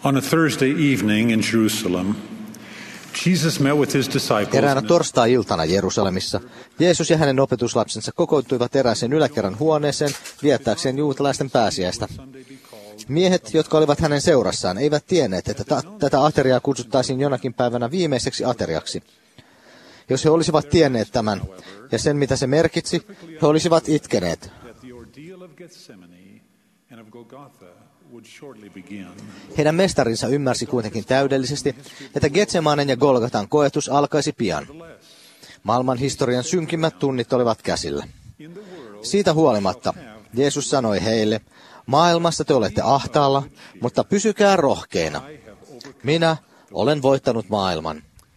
On a Thursday evening in Jerusalem, Jesus met with his disciples. Eräänä torstai-iltana Jerusalemissa Jeesus ja hänen opetuslapsensa kokoontuivat erääseen yläkerran huoneeseen viettääkseen juutalaisten pääsiäistä. Miehet, jotka olivat hänen seurassaan, eivät tienneet, että tätä ateriaa kutsuttaisiin jonakin päivänä viimeiseksi ateriaksi. Jos he olisivat tienneet tämän ja sen, mitä se merkitsi, he olisivat itkeneet. Heidän mestarinsa ymmärsi kuitenkin täydellisesti, että Getsemanen ja Golgatan koetus alkaisi pian. Maailman historian synkimmät tunnit olivat käsillä. Siitä huolimatta Jeesus sanoi heille, maailmassa te olette ahtaalla, mutta pysykää rohkeina. Minä olen voittanut maailman.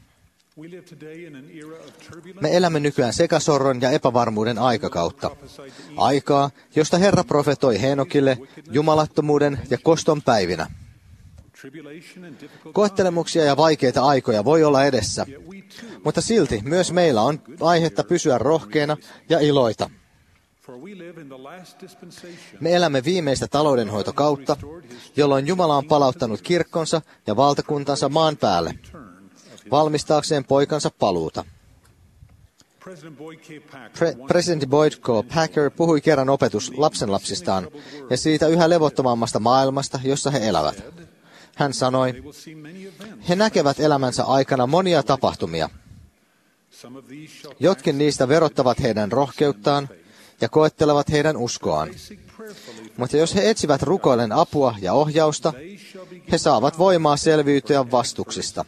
Me elämme nykyään sekasorron ja epävarmuuden aikakautta. Aikaa, josta Herra profetoi Heenokille jumalattomuuden ja koston päivinä. Koettelemuksia ja vaikeita aikoja voi olla edessä, mutta silti myös meillä on aihetta pysyä rohkeina ja iloita. Me elämme viimeistä taloudenhoitokautta, jolloin Jumala on palauttanut kirkkonsa ja valtakuntansa maan päälle, valmistaakseen poikansa paluuta. Presidentti Boyd K. Packer puhui kerran lapsenlapsistaan ja siitä yhä levottomammasta maailmasta, jossa he elävät. Hän sanoi, he näkevät elämänsä aikana monia tapahtumia. Jotkin niistä verottavat heidän rohkeuttaan ja koettelevat heidän uskoaan. Mutta jos he etsivät rukoillen apua ja ohjausta, he saavat voimaa selviytyä vastuksista.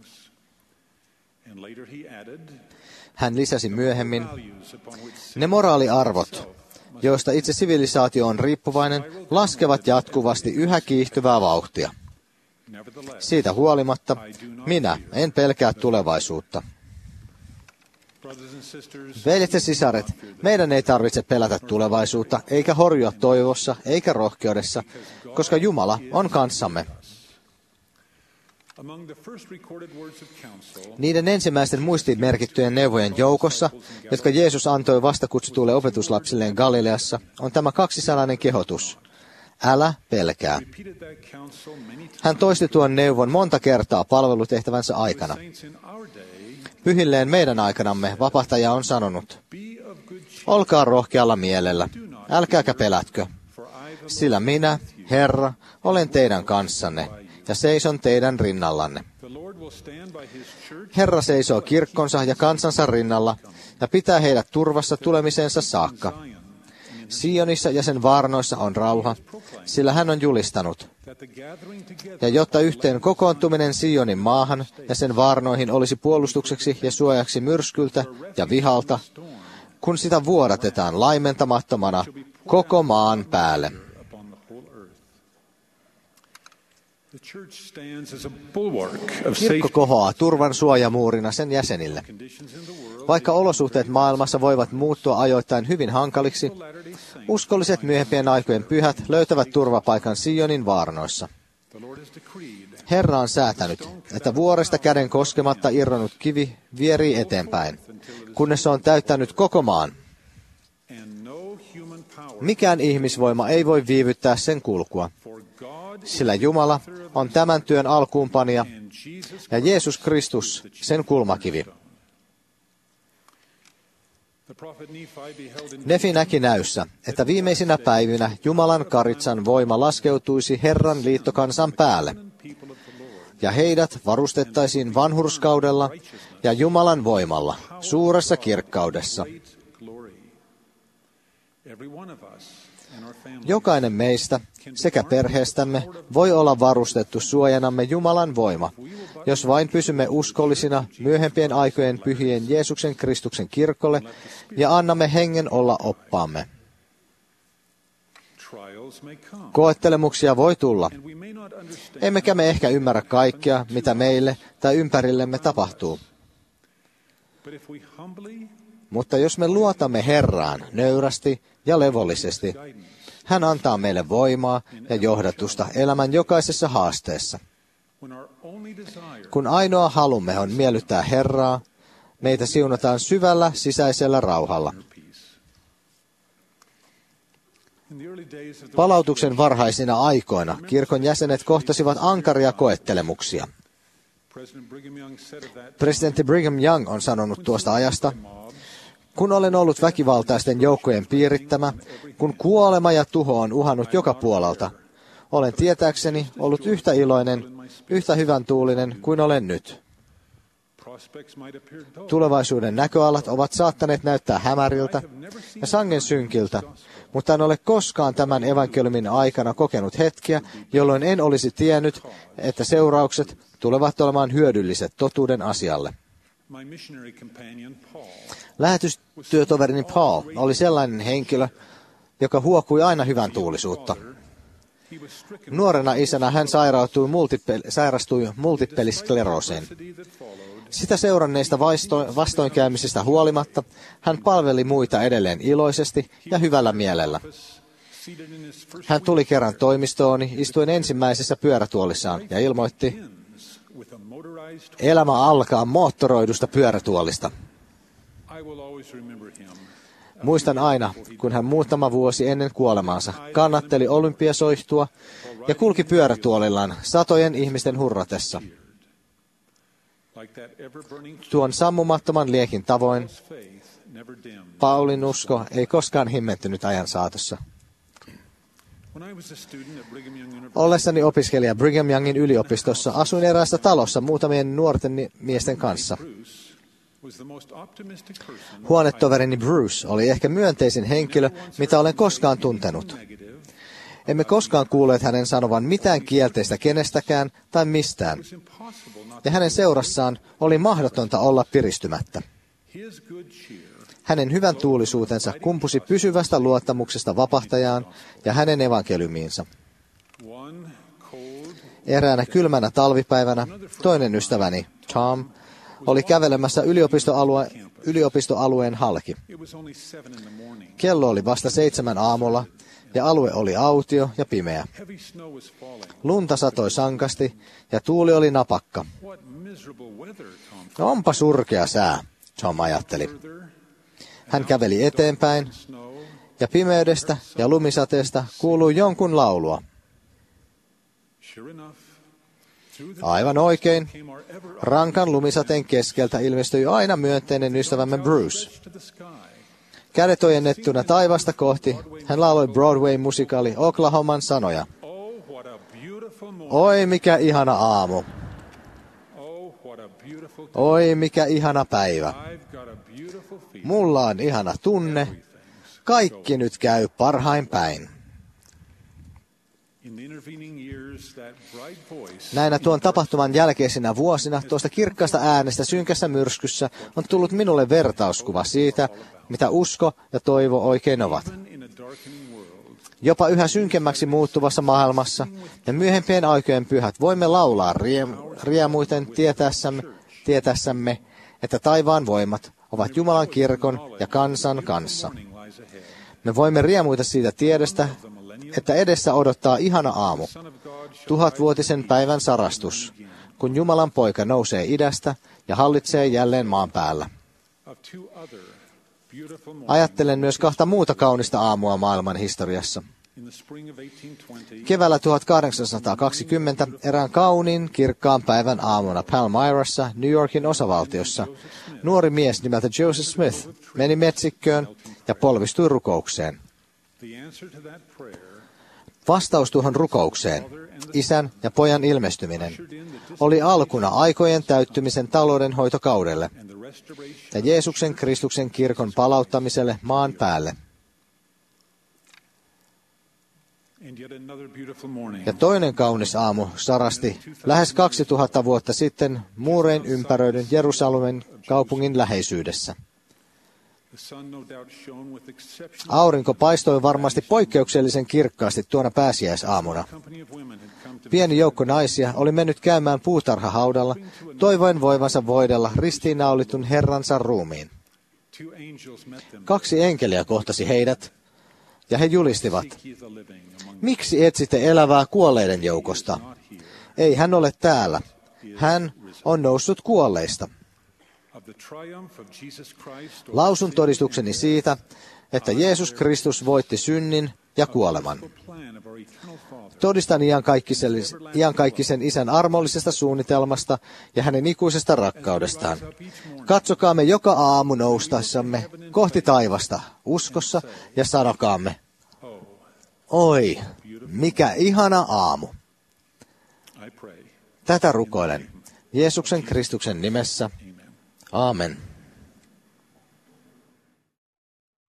Hän lisäsi myöhemmin, ne moraaliarvot, joista itse sivilisaatio on riippuvainen, laskevat jatkuvasti yhä kiihtyvää vauhtia. Siitä huolimatta, minä en pelkää tulevaisuutta. Veljet ja sisaret, meidän ei tarvitse pelätä tulevaisuutta, eikä horjua toivossa, eikä rohkeudessa, koska Jumala on kanssamme. Niiden ensimmäisten muistiin merkittyjen neuvojen joukossa, jotka Jeesus antoi vastakutsutuille opetuslapsilleen Galileassa, on tämä kaksisanainen kehotus. Älä pelkää. Hän toisti tuon neuvon monta kertaa palvelutehtävänsä aikana. Pyhilleen meidän aikanamme vapahtaja on sanonut, olkaa rohkealla mielellä, älkääkä pelätkö, sillä minä, Herra, olen teidän kanssanne ja seison teidän rinnallanne. Herra seisoo kirkkonsa ja kansansa rinnalla ja pitää heidät turvassa tulemisensa saakka. Sionissa ja sen vaarnoissa on rauha, sillä hän on julistanut. Ja jotta yhteen kokoontuminen Sionin maahan ja sen vaarnoihin olisi puolustukseksi ja suojaksi myrskyltä ja vihalta, kun sitä vuodatetaan laimentamattomana koko maan päälle. Kirkko kohoaa turvan suojamuurina sen jäsenille. Vaikka olosuhteet maailmassa voivat muuttua ajoittain hyvin hankaliksi, uskolliset myöhempien aikojen pyhät löytävät turvapaikan Sionin vaarnoissa. Herra on säätänyt, että vuoresta käden koskematta irronnut kivi vierii eteenpäin, kunnes se on täyttänyt koko maan. Mikään ihmisvoima ei voi viivyttää sen kulkua, sillä Jumala on tämän työn alkuunpanija ja Jeesus Kristus sen kulmakivi. Nefi näki näyssä, että viimeisinä päivinä Jumalan karitsan voima laskeutuisi Herran liittokansan päälle, ja heidät varustettaisiin vanhurskaudella ja Jumalan voimalla suuressa kirkkaudessa. Jokainen meistä sekä perheestämme voi olla varustettu suojanamme Jumalan voima, jos vain pysymme uskollisina myöhempien aikojen pyhien Jeesuksen Kristuksen kirkolle ja annamme hengen olla oppaamme. Koettelemuksia voi tulla, emmekä me ehkä ymmärrä kaikkea, mitä meille tai ympärillemme tapahtuu. Mutta jos me luotamme Herraan nöyrästi ja levollisesti, hän antaa meille voimaa ja johdatusta elämän jokaisessa haasteessa. Kun ainoa halumme on miellyttää Herraa, meitä siunataan syvällä sisäisellä rauhalla. Palautuksen varhaisina aikoina kirkon jäsenet kohtasivat ankaria koettelemuksia. Presidentti Brigham Young on sanonut tuosta ajasta: kun olen ollut väkivaltaisten joukkojen piirittämä, kun kuolema ja tuho on uhannut joka puolelta, olen tietääkseni ollut yhtä iloinen, yhtä hyvän tuulinen kuin olen nyt. Tulevaisuuden näköalat ovat saattaneet näyttää hämäriltä ja sangen synkiltä, mutta en ole koskaan tämän evankeliumin aikana kokenut hetkiä, jolloin en olisi tiennyt, että seuraukset tulevat olemaan hyödylliset totuuden asialle. Lähetystyötoverini Paul oli sellainen henkilö, joka huokui aina hyvän tuulisuutta. Nuorena isänä hän sairastui multipelisklerooseen. Sitä seuranneista vastoinkäymisistä huolimatta hän palveli muita edelleen iloisesti ja hyvällä mielellä. Hän tuli kerran toimistooni istuen ensimmäisessä pyörätuolissaan ja ilmoitti: elämä alkaa moottoroidusta pyörätuolista. Muistan aina, kun hän muutama vuosi ennen kuolemaansa kannatteli olympiasoihtua ja kulki pyörätuolillaan satojen ihmisten hurratessa. Tuon sammumattoman liekin tavoin Paulin usko ei koskaan himmentynyt ajan saatossa. Ollessani opiskelija Brigham Youngin yliopistossa asuin eräässä talossa muutamien nuorten miesten kanssa. Huonetoverini Bruce oli ehkä myönteisin henkilö, mitä olen koskaan tuntenut. Emme koskaan kuulleet hänen sanovan mitään kielteistä kenestäkään tai mistään. Ja hänen seurassaan oli mahdotonta olla piristymättä. Hänen hyvän tuulisuutensa kumpusi pysyvästä luottamuksesta vapahtajaan ja hänen evankeliumiinsa. Eräänä kylmänä talvipäivänä toinen ystäväni, Tom, oli kävelemässä yliopistoalueen halki. Kello oli vasta 7 aamulla ja alue oli autio ja pimeä. Lunta satoi sankasti ja tuuli oli napakka. No, onpa surkea sää, Tom ajatteli. Hän käveli eteenpäin ja pimeydestä ja lumisateesta kuului jonkun laulua. Aivan oikein. Rankan lumisateen keskeltä ilmestyi aina myönteinen ystävämme Bruce. Kädet ojennettuna taivasta kohti, hän lauloi Broadway-musikaali Oklahoman sanoja. Oi mikä ihana aamu. Oi mikä ihana päivä. Mulla on ihana tunne. Kaikki nyt käy parhain päin. Näinä tuon tapahtuman jälkeisinä vuosina tuosta kirkkaasta äänestä synkässä myrskyssä on tullut minulle vertauskuva siitä, mitä usko ja toivo oikein ovat. Jopa yhä synkemmäksi muuttuvassa maailmassa ja myöhempien aikojen pyhät voimme laulaa riemuiten tietäessämme, että taivaan voimat ovat Jumalan kirkon ja kansan kanssa. Me voimme riemuita siitä tiedestä, että edessä odottaa ihana aamu, 1000-vuotisen päivän sarastus, kun Jumalan poika nousee idästä ja hallitsee jälleen maan päällä. Ajattelen myös 2 muuta kaunista aamua maailman historiassa. Keväällä 1820 erään kauniin kirkkaan päivän aamuna Palmyrassa, New Yorkin osavaltiossa, nuori mies nimeltä Joseph Smith meni metsikköön ja polvistui rukoukseen. Vastaus tuohon rukoukseen, isän ja pojan ilmestyminen, oli alkuna aikojen täyttymisen taloudenhoitokaudelle ja Jeesuksen Kristuksen kirkon palauttamiselle maan päälle. Ja toinen kaunis aamu sarasti lähes 2000 vuotta sitten muurein ympäröidyn Jerusalemin kaupungin läheisyydessä. Aurinko paistoi varmasti poikkeuksellisen kirkkaasti tuona pääsiäisaamuna. Pieni joukko naisia oli mennyt käymään puutarhahaudalla, toivoen voivansa voidella ristiinnaulitun Herransa ruumiin. 2 enkeliä kohtasi heidät, ja he julistivat: miksi etsitte elävää kuolleiden joukosta? Ei hän ole täällä. Hän on noussut kuolleista. Lausun todistukseni siitä, että Jeesus Kristus voitti synnin ja kuoleman. Todistan iankaikkisen Isän armollisesta suunnitelmasta ja hänen ikuisesta rakkaudestaan. Katsokaamme joka aamu noustaessamme kohti taivasta uskossa ja sanokaamme, oi, mikä ihana aamu. Tätä rukoilen Jeesuksen Kristuksen nimessä. Aamen.